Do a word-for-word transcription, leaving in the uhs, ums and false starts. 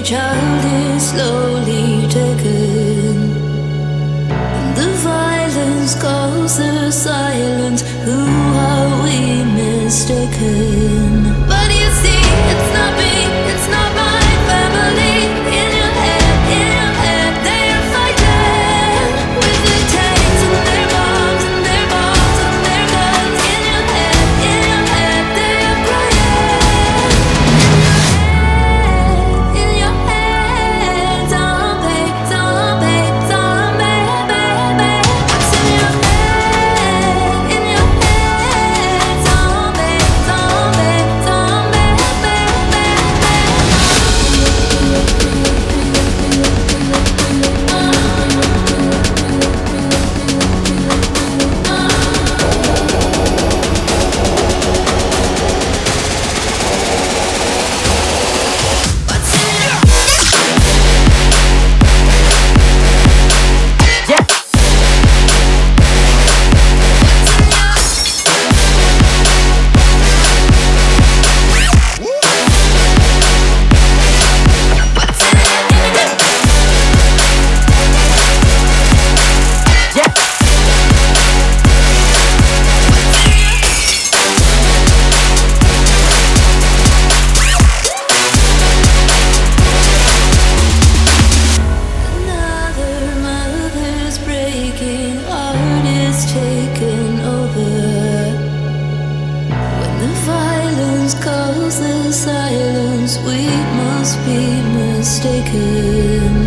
child is slowly taken, and the violence calls the silence. Who are we mistaken? But you see, it's not me, it's not my family. In your head, in your head, they are fighting with their tanks and their bombs and their bombs and their guns. In your head, in your head, they are crying. In your head, zombie, zombie, zombie, baby. What's in your head? In your head, zombie, zombie, zombie, baby. What's in your Yeah. Yeah. Another mother's breaking heart is taken over. When the violence calls the silence, we must be mistaken.